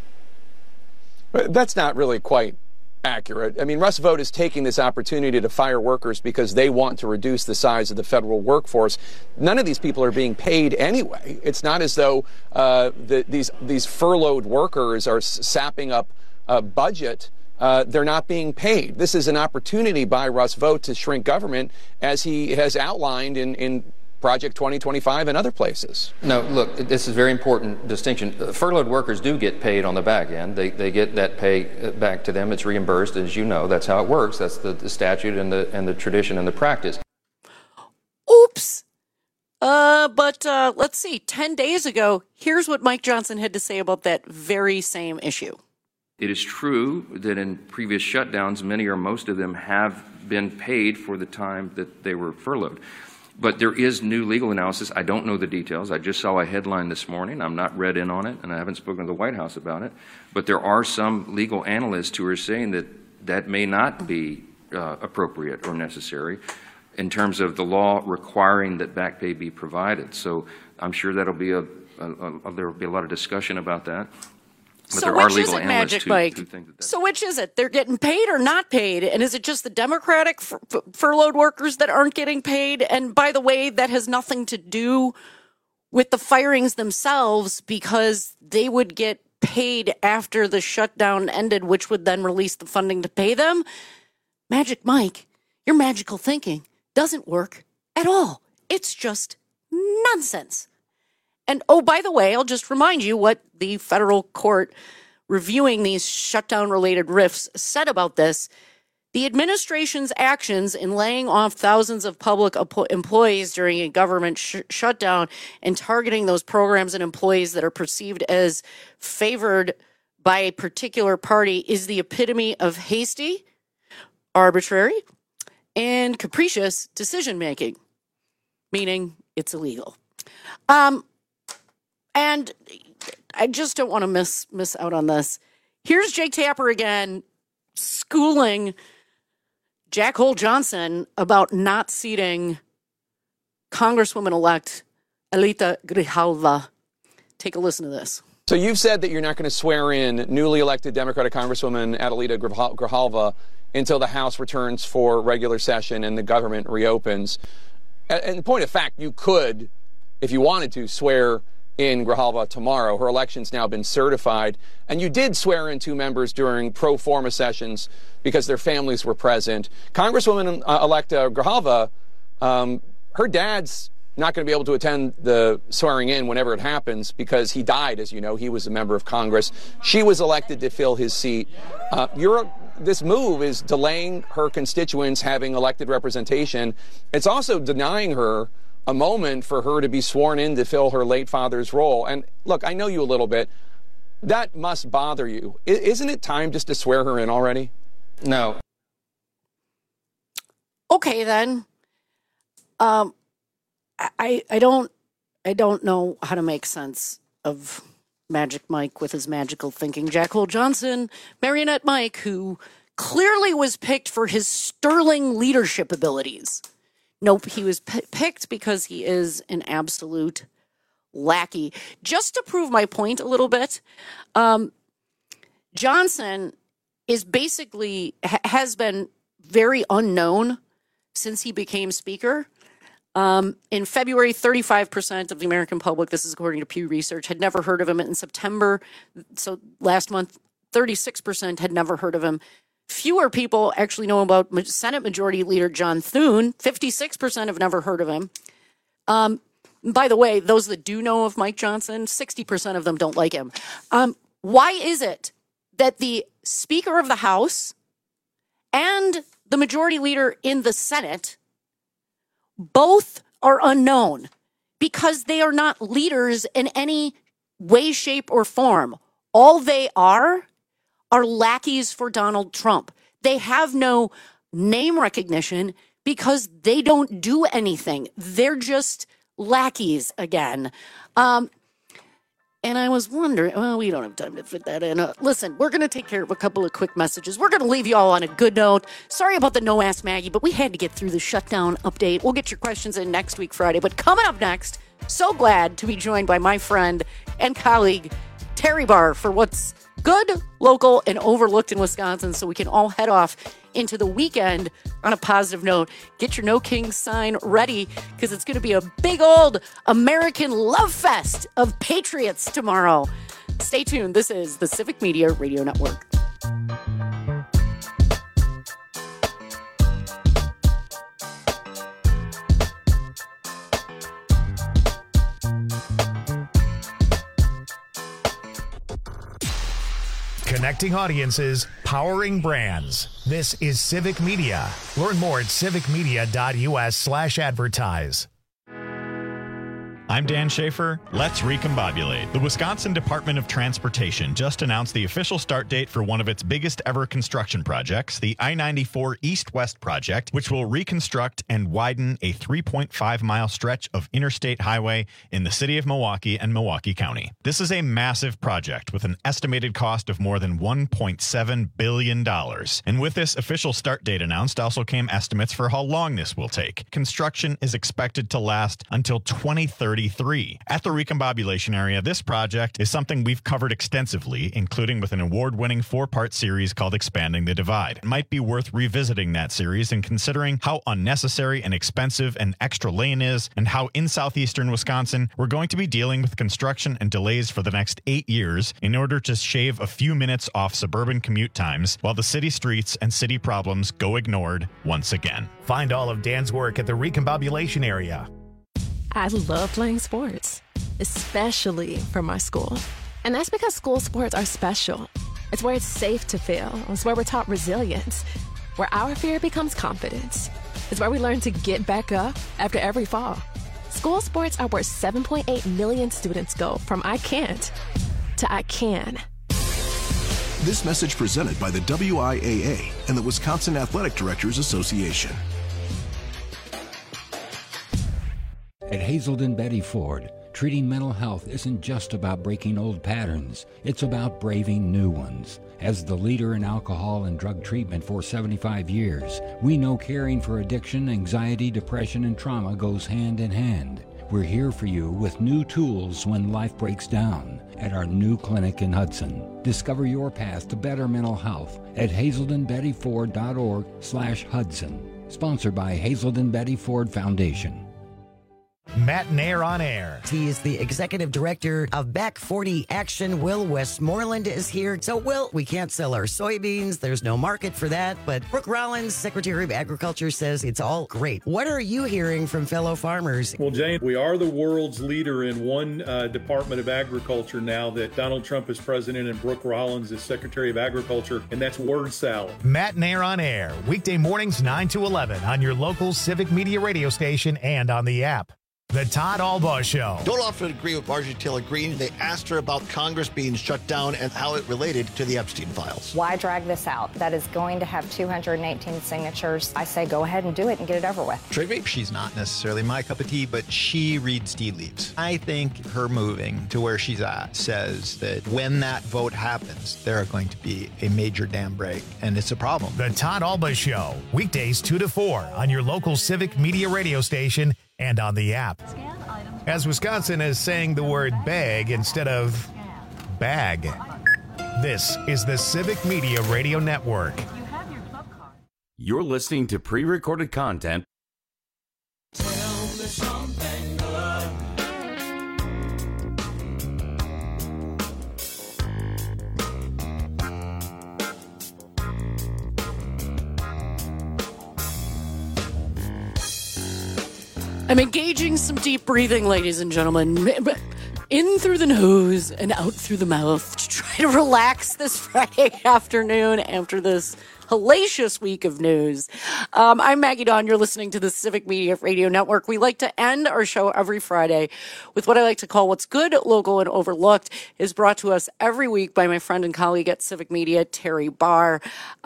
But that's not really quite accurate. I mean, Russ Vought is taking this opportunity to fire workers because they want to reduce the size of the federal workforce. None of these people are being paid anyway. It's not as though these furloughed workers are sapping up budget. They're not being paid. This is an opportunity by Russ Vought to shrink government, as he has outlined in Project 2025 and other places. No, look, this is a very important distinction. Furloughed workers do get paid on the back end. They get that pay back to them. It's reimbursed, as you know. That's how it works. That's the statute and the tradition and the practice. Oops. But let's see. 10 days ago, here's what Mike Johnson had to say about that very same issue. It is true that in previous shutdowns, many or most of them have been paid for the time that they were furloughed. But there is new legal analysis. I don't know the details. I just saw a headline this morning. I'm not read in on it, and I haven't spoken to the White House about it. But there are some legal analysts who are saying that that may not be appropriate or necessary in terms of the law requiring that back pay be provided. So I'm sure that'll be there will be a lot of discussion about that. But so which is it, Magic Mike? So which is it? They're getting paid or not paid? And is it just the Democratic furloughed workers that aren't getting paid? And by the way, that has nothing to do with the firings themselves, because they would get paid after the shutdown ended, which would then release the funding to pay them. Magic Mike, your magical thinking doesn't work at all. It's just nonsense. And, oh, by the way, I'll just remind you what the federal court reviewing these shutdown-related rifts said about this. The administration's actions in laying off thousands of public employees during a government shutdown and targeting those programs and employees that are perceived as favored by a particular party is the epitome of hasty, arbitrary, and capricious decision-making, meaning it's illegal. And I just don't want to miss out on this. Here's Jake Tapper again schooling Jack Hole Johnson about not seating Congresswoman-elect Adelita Grijalva. Take a listen to this. So you've said that you're not going to swear in newly elected Democratic Congresswoman Adelita Grijalva until the House returns for regular session and the government reopens. And in point of fact, you could, if you wanted to, swear in Grijalva tomorrow. Her election's now been certified. And you did swear in two members during pro forma sessions because their families were present. Congresswoman-elect Grijalva, her dad's not going to be able to attend the swearing in whenever it happens because he died, as you know. He was a member of Congress. She was elected to fill his seat. This move is delaying her constituents having elected representation. It's also denying her a moment for her to be sworn in to fill her late father's role. And look, I know you a little bit. That must bother you. Isn't it time just to swear her in already? No. Okay, then. I don't know how to make sense of Magic Mike with his magical thinking. Jack Hole Johnson, Marionette Mike, who clearly was picked for his sterling leadership abilities. Nope, he was picked because he is an absolute lackey. Just to prove my point a little bit, Johnson is basically has been very unknown since he became Speaker. In February, 35% of the American public, this is according to Pew Research, had never heard of him. In September, so last month, 36% had never heard of him. Fewer people actually know about Senate Majority Leader John Thune. 56% have never heard of him. By the way, those that do know of Mike Johnson, 60% of them don't like him. Why is it that the Speaker of the House and the Majority Leader in the Senate both are unknown? Because they are not leaders in any way, shape, or form. All they are lackeys for Donald Trump. They have no name recognition because they don't do anything. They're just lackeys again. And I was wondering, well, we don't have time to fit that in. Listen, we're going to take care of a couple of quick messages. We're going to leave you all on a good note. Sorry about the No Ask Maggie, but we had to get through the shutdown update. We'll get your questions in next week, Friday. But coming up next, so glad to be joined by my friend and colleague, Terry Barr, for what's good, local, and overlooked in Wisconsin, so we can all head off into the weekend on a positive note. Get your No Kings sign ready, because it's going to be a big old American love fest of patriots tomorrow. Stay tuned. This is the Civic Media Radio Network. Connecting audiences, powering brands. This is Civic Media. Learn more at civicmedia.us/advertise. I'm Dan Schaefer. Let's recombobulate. The Wisconsin Department of Transportation just announced the official start date for one of its biggest ever construction projects, the I-94 East-West project, which will reconstruct and widen a 3.5-mile stretch of interstate highway in the city of Milwaukee and Milwaukee County. This is a massive project with an estimated cost of more than $1.7 billion. And with this official start date announced also came estimates for how long this will take. Construction is expected to last until 2030. At the Recombobulation area, this project is something we've covered extensively, including with an award-winning 4-part series called Expanding the Divide. It might be worth revisiting that series and considering how unnecessary and expensive an extra lane is, and how in southeastern Wisconsin we're going to be dealing with construction and delays for the next 8 years in order to shave a few minutes off suburban commute times while the city streets and city problems go ignored once again. Find all of Dan's work at the Recombobulation area. I love playing sports, especially for my school. And that's because school sports are special. It's where it's safe to fail. It's where we're taught resilience, where our fear becomes confidence. It's where we learn to get back up after every fall. School sports are where 7.8 million students go from I can't to I can. This message presented by the WIAA and the Wisconsin Athletic Directors Association. At Hazelden Betty Ford, treating mental health isn't just about breaking old patterns. It's about braving new ones. As the leader in alcohol and drug treatment for 75 years, we know caring for addiction, anxiety, depression, and trauma goes hand in hand. We're here for you with new tools when life breaks down at our new clinic in Hudson. Discover your path to better mental health at hazeldenbettyford.org/Hudson. Sponsored by Hazelden Betty Ford Foundation. Matt Nair on air. He is the executive director of Back 40 Action. Will Westmoreland is here. So, Will, we can't sell our soybeans. There's no market for that. But Brooke Rollins, Secretary of Agriculture, says it's all great. What are you hearing from fellow farmers? Well, Jane, we are the world's leader in one Department of Agriculture now that Donald Trump is president and Brooke Rollins is Secretary of Agriculture, and that's word salad. Matt Nair on air. Weekday mornings 9 to 11 on your local Civic Media radio station and on the app. The Todd Albaugh Show. Don't often agree with Marjorie Taylor Greene. They asked her about Congress being shut down and how it related to the Epstein files. Why drag this out? That is going to have 218 signatures. I say go ahead and do it and get it over with. Trigby? She's not necessarily my cup of tea, but she reads tea leaves. I think her moving to where she's at says that when that vote happens, there are going to be a major dam break, and it's a problem. The Todd Albaugh Show. Weekdays 2 to 4 on your local Civic Media radio station and on the app. As Wisconsin is saying the word bag instead of bag. This is the Civic Media Radio Network. You're listening to pre-recorded content. Tell me something good. I'm engaging some deep breathing, ladies and gentlemen. In through the nose and out through the mouth to try to relax this Friday afternoon after this hellacious week of news. I'm Maggie Dawn. You're listening to the Civic Media Radio Network. We like to end our show every Friday with what I like to call What's Good, Local, and Overlooked. Is brought to us every week by my friend and colleague at Civic Media, Terry Barr.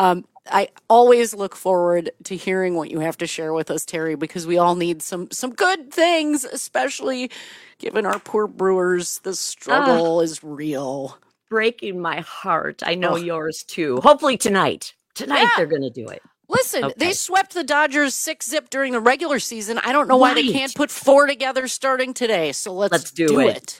I always look forward to hearing what you have to share with us, Terry, because we all need some good things, especially given our poor brewers. The struggle is real. Breaking my heart. I know yours too. Hopefully tonight. Tonight they're going to do it. Listen, they swept the Dodgers 6-0 during the regular season. I don't know why they can't put 4 together starting today. So let's do it.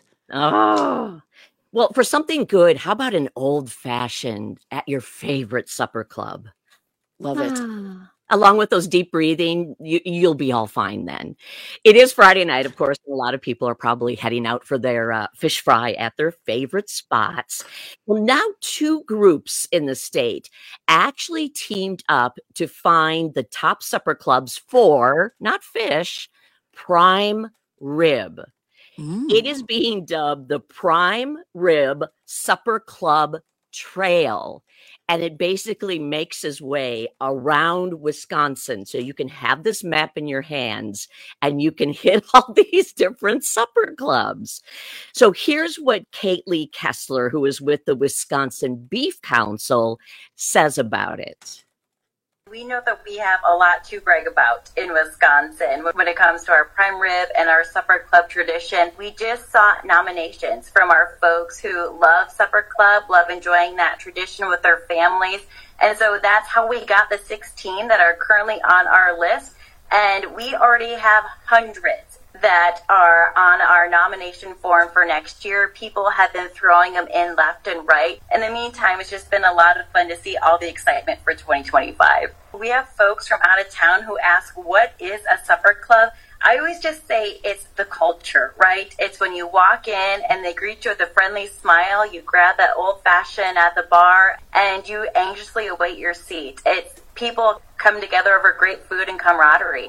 Oh. Well, for something good, how about an old-fashioned at your favorite supper club? Love it. Along with those deep breathing, you'll be all fine then. It is Friday night, of course, and a lot of people are probably heading out for their fish fry at their favorite spots. Well, now 2 groups in the state actually teamed up to find the top supper clubs for, not fish, prime rib. It is being dubbed the Prime Rib Supper Club Trail, and it basically makes its way around Wisconsin. So you can have this map in your hands and you can hit all these different supper clubs. So here's what Kate Lee Kessler, who is with the Wisconsin Beef Council, says about it. We know that we have a lot to brag about in Wisconsin when it comes to our prime rib and our supper club tradition. We just saw nominations from our folks who love supper club, love enjoying that tradition with their families. And so that's how we got the 16 that are currently on our list. And we already have hundreds that are on our nomination form for next year. People have been throwing them in left and right. In the meantime, it's just been a lot of fun to see all the excitement for 2025. We have folks from out of town who ask, what is a supper club? I always just say it's the culture, right? It's when you walk in and they greet you with a friendly smile, you grab that old-fashioned at the bar, and you anxiously await your seat. It's people come together over great food and camaraderie.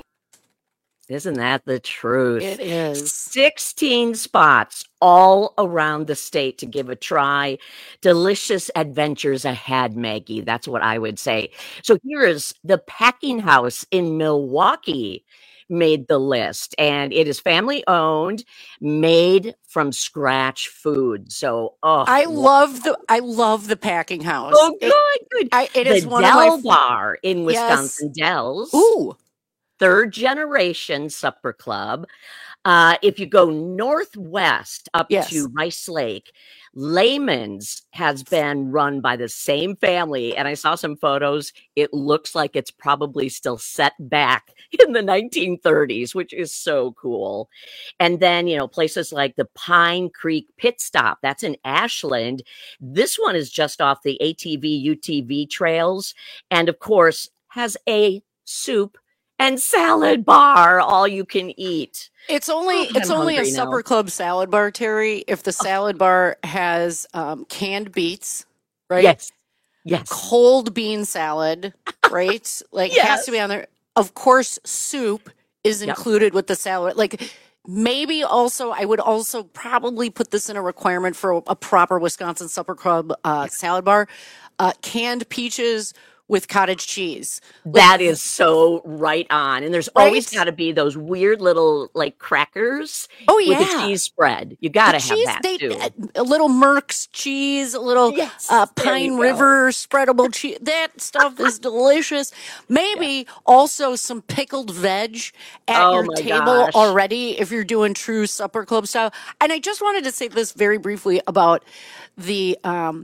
Isn't that the truth? It is. 16 spots all around the state to give a try. Delicious adventures ahead, Maggie. That's what I would say. So here is the Packing House in Milwaukee made the list, and it is family owned, made from scratch food. So, I love the Packing House. Oh, good. It is one Del of my Bar in Wisconsin Dells. Ooh. 3rd generation supper club. If you go northwest up to Rice Lake, Layman's has been run by the same family. And I saw some photos. It looks like it's probably still set back in the 1930s, which is so cool. And then, places like the Pine Creek Pit Stop, that's in Ashland. This one is just off the ATV, UTV trails. And of course, has a soup and salad bar, all you can eat. It's only a supper club salad bar, Terry, if the salad bar has canned beets, right? Yes. Cold bean salad, right? Has to be on there. Of course, soup is included with the salad. Maybe also, I would also probably put this in a requirement for a proper Wisconsin supper club salad bar. Canned peaches with cottage cheese. That is so right on. And there's always got to be those weird little crackers with a cheese spread. You got to have that too. A little Merck's cheese, a little Pine River spreadable cheese. That stuff is delicious. Maybe also some pickled veg at your table already if you're doing true supper club style. And I just wanted to say this very briefly about the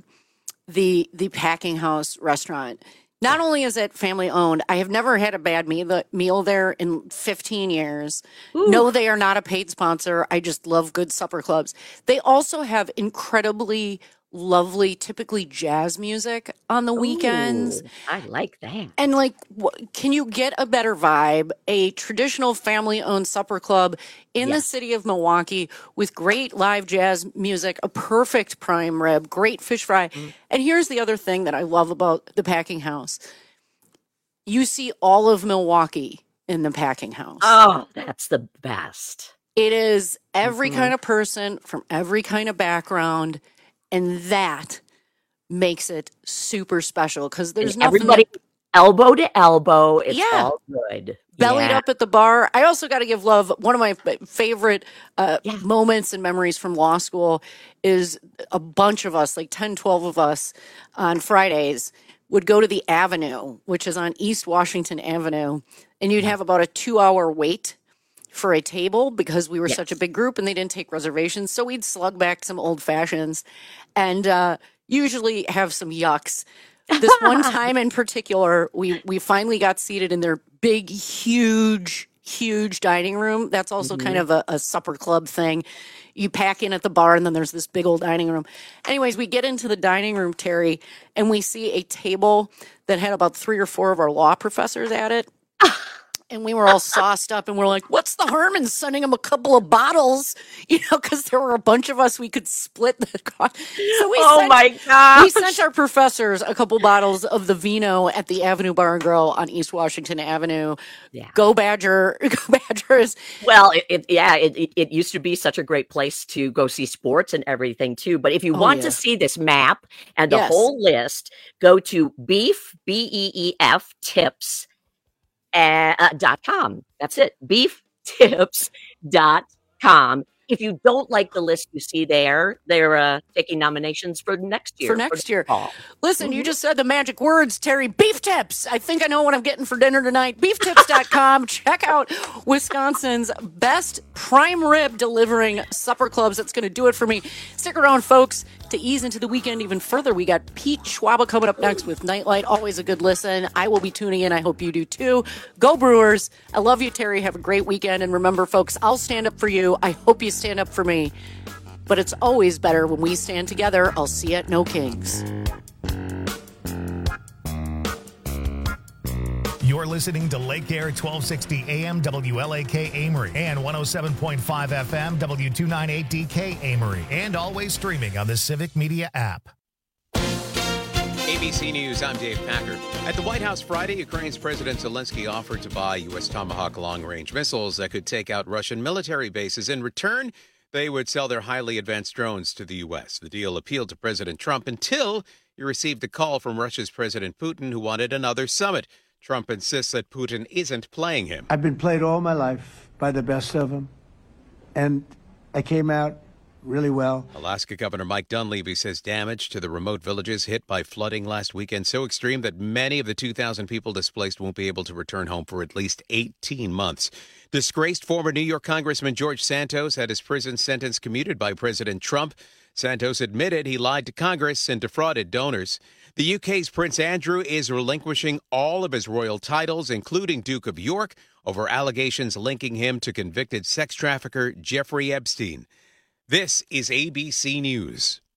Packing House restaurant. Not only is it family owned, I have never had a bad meal there in 15 years. Ooh. No, they are not a paid sponsor. I just love good supper clubs. They also have incredibly lovely, typically jazz music on the weekends. I like that. And can you get a better vibe? A traditional family-owned supper club in the city of Milwaukee with great live jazz music, a perfect prime rib, great fish fry. And here's the other thing that I love about the Packing House. You see all of Milwaukee in the packing house. Oh, that's the best. It is every kind of person from every kind of background, and that makes it super special because there's nothing everybody elbow to elbow. It's all good. Bellied up at the bar. I also got to give love. One of my favorite moments and memories from law school is a bunch of us, like 10, 12 of us on Fridays would go to the Avenue, which is on East Washington Avenue, and you'd have about a 2-hour wait for a table because we were such a big group and they didn't take reservations. So we'd slug back some old fashions and usually have some yucks. This one time in particular, we finally got seated in their big, huge dining room. That's also kind of a supper club thing. You pack in at the bar and then there's this big old dining room. Anyways, we get into the dining room, Terry, and we see a table that had about 3 or 4 of our law professors at it. And we were all sauced up and we're like, what's the harm in sending them a couple of bottles? Because there were a bunch of us, we could split the cost. So my gosh. We sent our professors a couple bottles of the vino at the Avenue Bar and Grill on East Washington Avenue. Yeah. Go Badger. Go Badgers. Well, it used to be such a great place to go see sports and everything too. But if you want to see this map and the whole list, go to beef, BEEF tips. .com. That's it. beeftips.com. If you don't like the list you see there, they're taking nominations for next year. Listen, you just said the magic words, Terry. Beef tips. I think I know what I'm getting for dinner tonight. Beeftips.com. Check out Wisconsin's best prime rib delivering supper clubs. That's going to do it for me. Stick around, folks, to ease into the weekend even further. We got Pete Schwaba coming up next with Nightlight. Always a good listen. I will be tuning in. I hope you do too. Go Brewers. I love you, Terry. Have a great weekend. And remember, folks, I'll stand up for you. I hope you stand up for me. But it's always better when we stand together. I'll see you at No Kings. You're listening to Lake Air 1260 AM WLAK Amory and 107.5 FM W298DK Amory, and always streaming on the Civic Media app. ABC News, I'm Dave Packard. At the White House Friday, Ukraine's President Zelensky offered to buy U.S. Tomahawk long-range missiles that could take out Russian military bases. In return, they would sell their highly advanced drones to the U.S. The deal appealed to President Trump until he received a call from Russia's President Putin, who wanted another summit. Trump insists that Putin isn't playing him. I've been played all my life by the best of them, and I came out really well. Alaska Governor Mike Dunleavy says damage to the remote villages hit by flooding last weekend so extreme that many of the 2,000 people displaced won't be able to return home for at least 18 months. Disgraced former New York Congressman George Santos had his prison sentence commuted by President Trump. Santos admitted he lied to Congress and defrauded donors. The UK's Prince Andrew is relinquishing all of his royal titles, including Duke of York, over allegations linking him to convicted sex trafficker Jeffrey Epstein. This is ABC News.